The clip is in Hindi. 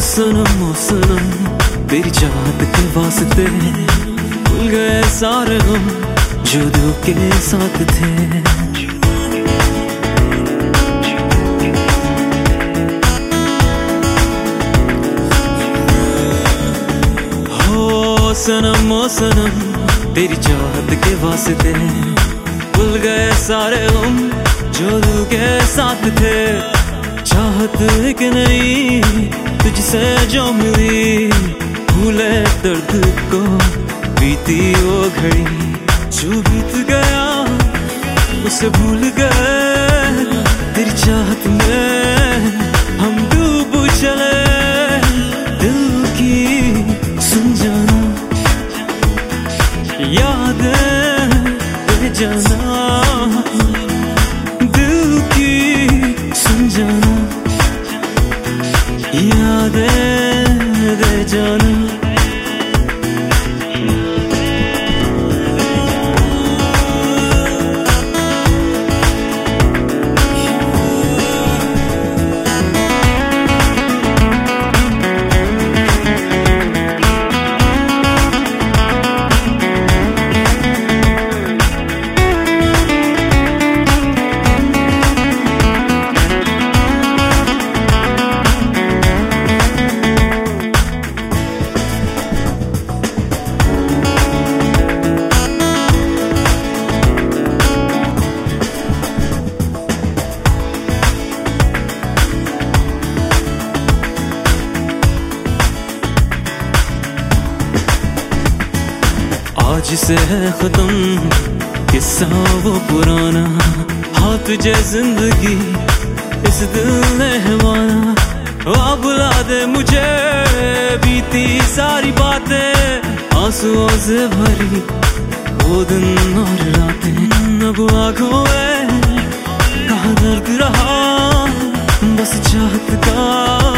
सनम ओ सनम तेरी चाहत के वास्ते भूल गए सारे हम जो दिल के साथ थे। हो सनम ओ सनम तेरी चाहत के वास्ते भूल गए सारे हम जो दिल के साथ थे। चाहत एक नहीं तुझसे जो मिली, भूले दर्द को बीती वो घड़ी, जो बीत गया उसे भूल गए। तेरी चाहत में हम डूब चले, दिल की सुन जाना यादें दे जाना, दिल की सुन जाना यादें दे जाना। आज से है खत्म किस्सा वो पुराना, हाँ तुझे जिंदगी इस दिल ने है माना। आ बुला दे मुझे बीती सारी बातें, आंसुओं से भरी वो दिन और रातें। अब आँखों में कहाँ दर्द रहा, बस चाहत का